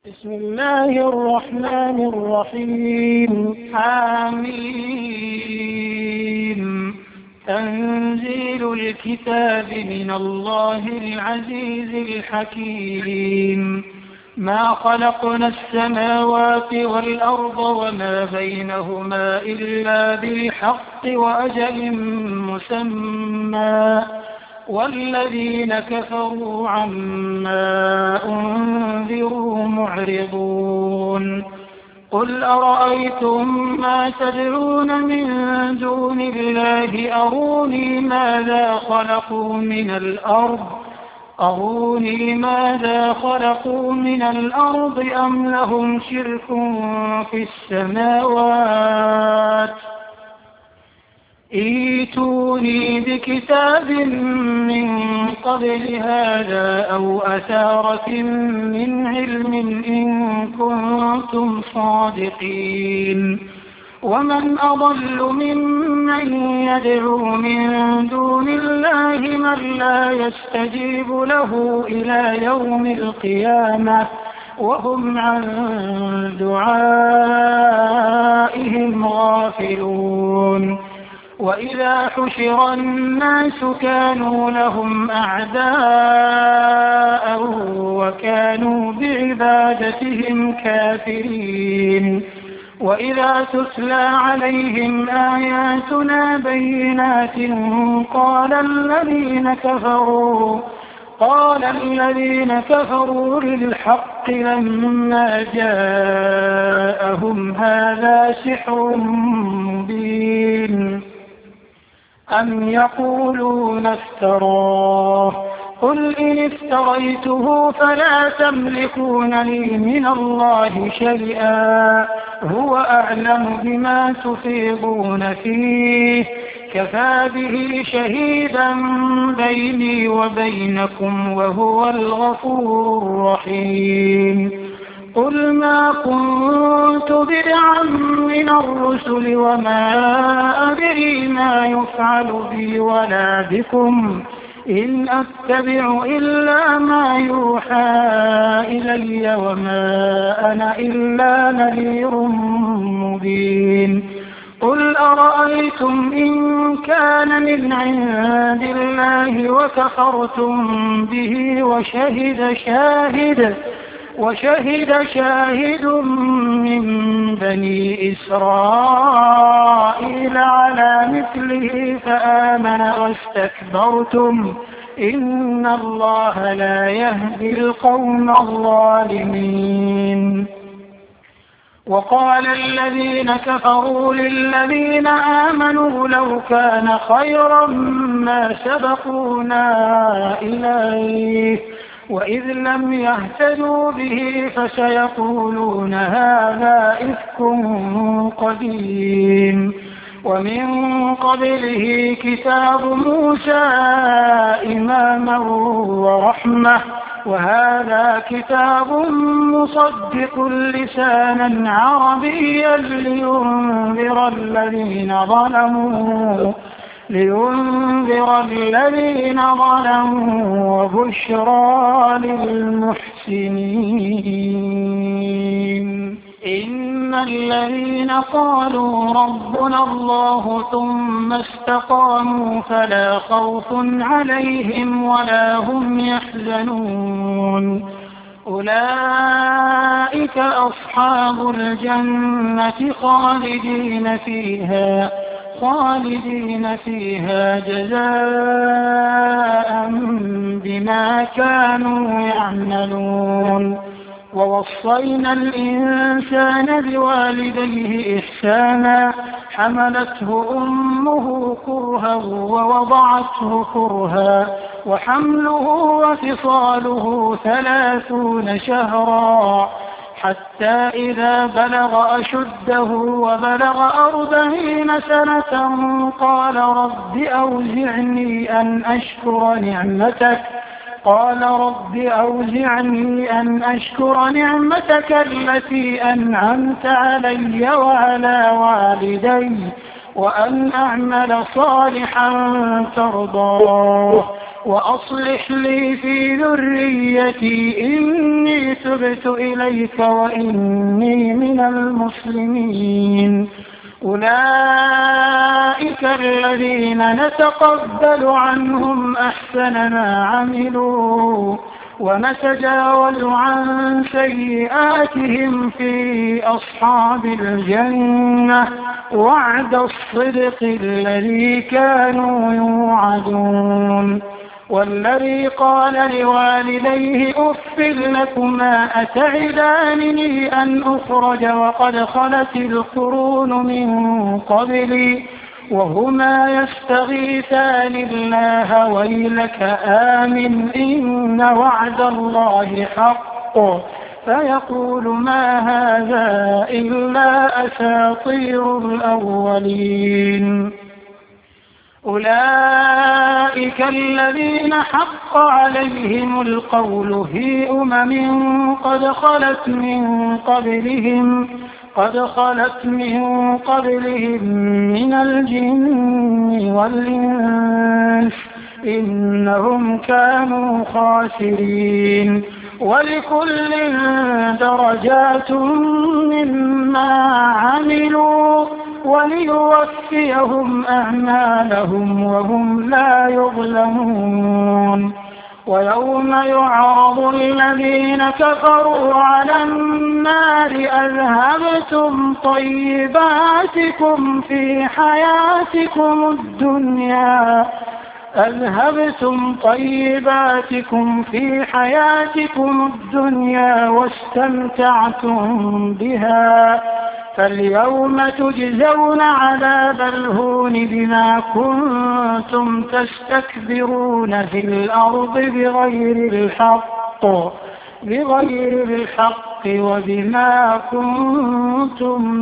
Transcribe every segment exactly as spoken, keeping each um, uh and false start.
بسم الله الرحمن الرحيم. حميم. تنزيل الكتاب من الله العزيز الحكيم. ما خلقنا السماوات والأرض وما بينهما إلا بالحق وأجل مسمى والذين كفروا عما أنذروا معرضون. قل أرأيتم ما تدعون من دون الله أروني ماذا خلقوا من الأرض أروني ماذا خلقوا من الأرض أم لهم شرك في السماوات ائتوني بكتاب من قبل هذا أو أثارة من علم إن كنتم صادقين. ومن أضل ممن يدعو من دون الله من لا يستجيب له إلى يوم القيامة وهم عن دعائهم غافلون. وإذا حشر الناس كانوا لهم أعداء وكانوا بعبادتهم كافرين. وإذا تتلى عليهم آياتنا بينات قال الذين كفروا قال الذين كفروا للحق لما جاءهم هذا سحر مبين أم يقولون افتراه قل إن افتريته فلا تملكون لي من الله شيئا هو أعلم بما تفيضون فيه كفى به شهيدا بيني وبينكم وهو الغفور الرحيم. قل ما كنت بدعا من الرسل وما أدري ما يفعل بي ولا بكم إن أتبع إلا ما يوحى إلي وما أنا إلا نذير مبين. قل أرأيتم إن كان من عند الله وكفرتم به وشهد شاهد وشهد شاهد من بني إسرائيل على مثله فآمن واستكبرتم إن الله لا يهدي القوم الظالمين. وقال الذين كفروا للذين آمنوا لو كان خيرا ما سبقونا إليه وإذ لم يهتدوا به فسيقولون هذا إفك قديم. ومن قبله كتاب موسى إماما ورحمة وهذا كتاب مصدق لسانا عربيا لينذر الذين ظلموا لينذر الذين ظلموا وبشرى للمحسنين. إن الذين قالوا ربنا الله ثم استقاموا فلا خوف عليهم ولا هم يحزنون أولئك أصحاب الجنة خالدين فيها خالدين فيها جزاء بما كانوا يعملون. ووصينا الإنسان بوالديه إحسانا حملته أمه كرها ووضعته كرها وحمله وفصاله ثلاثون شهرا حتى إذا بلغ أشده وبلغ أربعين سنة قال رب أوزعني أن أشكر نعمتك قال رب أوزعني أن أشكر نعمتك التي أنعمت علي وعلى والدي وأن أعمل صالحا ترضاه وأصلح لي في ذريتي إني تبت إليك وإني من المسلمين. أولئك الذين نتقبل عنهم أحسن ما عملوا ونتجاوز عن سيئاتهم في أصحاب الجنة وعد الصدق الذي كانوا يوعدون. والذي قال لوالديه أف لكما أتعدانني أن أخرج وقد خلت القرون من قبلي وهما يستغيثان الله ويلك آمن إن وعد الله حق فيقول ما هذا إلا أساطير الأولين. أولئك الذين حق عليهم القول في أمم قد خلت من قبلهم قد خلت من قبلهم من الجن والإنس إنهم كانوا خاسرين. ولكل درجات مما عملوا وليوفيهم أعمالهم وهم لا يظلمون. ويوم يعرض الذين كفروا على النار أذهبتم طيباتكم في حياتكم الدنيا أذهبتم طيباتكم في حياتكم الدنيا واستمتعتم بها فاليوم تجزون عذاب الهون بما كنتم تستكبرون في الأرض بغير الحق بغير الحق وبما كنتم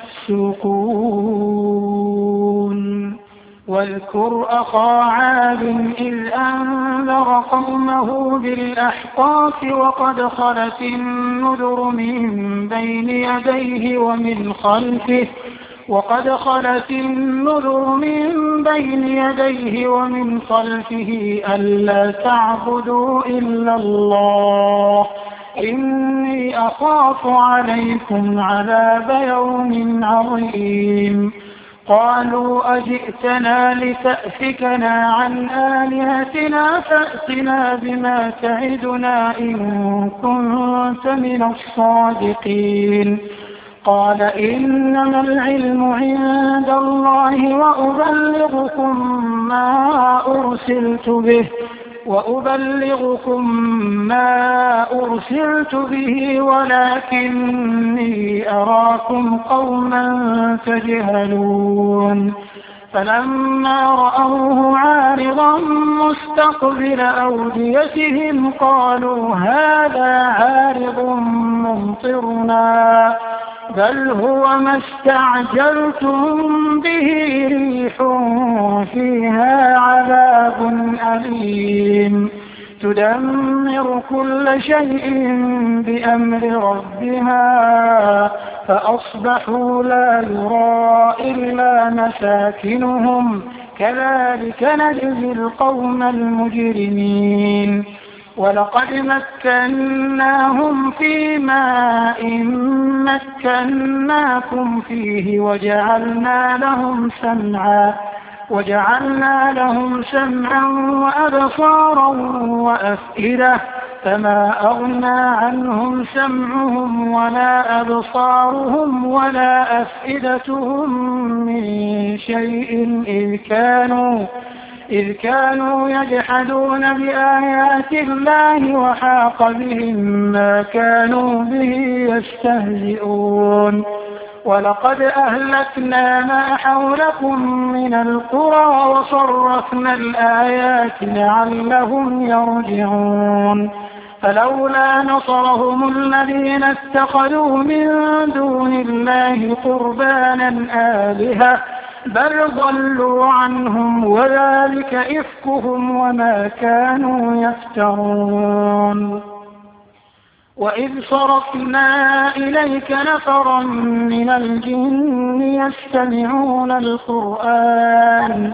تفسقون. واذكر أخا عاد إذ أنذر قومه بالأحقاف وقد خلت النذر من بين يديه ومن خلفه وقد خلت النذر من بين يديه ومن خلفه ألا تعبدوا إلا الله إني أخاف عليكم عذاب يوم عظيم. قالوا أجئتنا لتأفكنا عن آلهتنا فأتنا بما تعدنا إن كنت من الصادقين. قال إنما العلم عند الله وأبلغكم ما أرسلت به وأبلغكم ما أرسلت به ولكني أراكم قوما تجهلون. فلما رأوه عارضا مستقبل أوديتهم قالوا هذا عارض ممطرنا بل هو ما استعجلتم به ريح فيها عذاب أليم تدمر كل شيء بأمر ربها فأصبحوا لا يرى إلا مساكنهم كذلك نجزي القوم المجرمين. ولقد مكناهم في ماء مكناكم فيه وجعلنا لهم سمعا وجعلنا لهم سمعا وأبصارا وأفئدة فما أغنى عنهم سمعهم ولا أبصارهم ولا أفئدتهم من شيء إذ كانوا إذ كانوا يجحدون بآيات الله وحاق بهم ما كانوا به يستهزئون. ولقد أهلكنا ما حولكم من القرى وصرفنا الآيات لعلهم يرجعون. فلولا نصرهم الذين اتخذوا من دون الله قربانا آلهة بل ضلوا عنهم وذلك إفكهم وما كانوا يفترون. وإذ صرفنا إليك نفرا من الجن يستمعون القرآن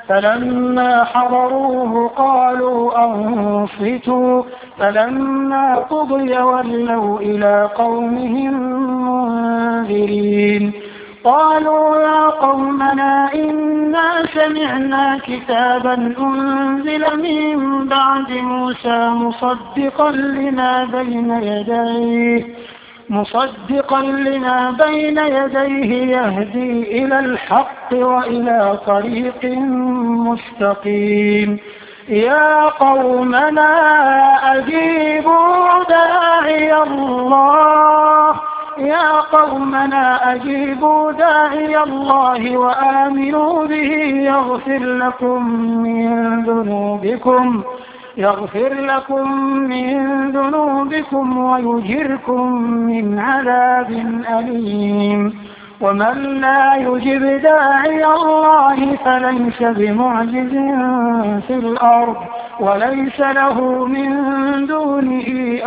فلما حضروه قالوا أنصتوا فلما قضي ولوا إلى قومهم منذرين قالوا يا قومنا إنا سمعنا كتابا أنزل من بعد موسى مصدقا لما بين يديه مصدقا لما بين يديه يهدي إلى الحق وإلى طريق مستقيم يا قومنا أجيبوا داعي الله يا قومنا أجيبوا داعي الله وآمنوا به يغفر لكم من ذنوبكم يغفر لكم من ذنوبكم ويجركم من عذاب أليم ومن لا يجب داعي الله فليس بمعجز في الأرض وليس له من دونه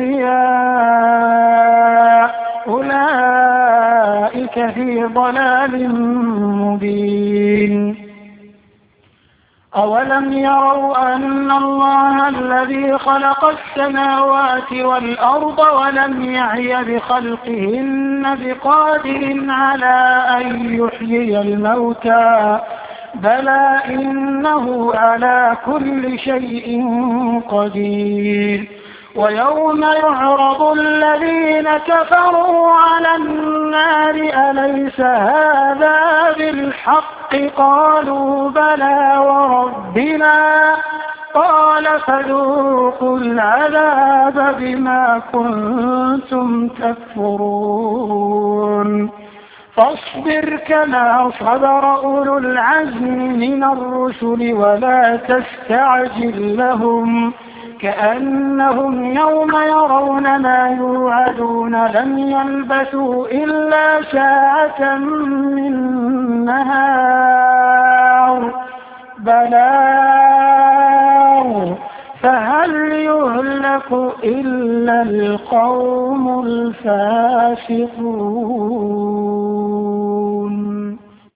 أولياء أولئك في ضلال مبين أولم يروا أن الله الذي خلق السماوات والأرض ولم يعي بخلقهن بقادر على أن يحيي الموتى بلى إنه على كل شيء قدير ويوم يعرض الذين كفروا على النار أليس هذا بالحق قالوا بلى وربنا قال فذوقوا العذاب بما كنتم تكفرون فاصبر كما صبر أولو العزم من الرسل ولا تستعجل لهم كأنهم يوم يرون ما يوعدون لم يلبثوا إلا ساعة من نهار بلاغ فهل يهلك إلا القوم الفاسقون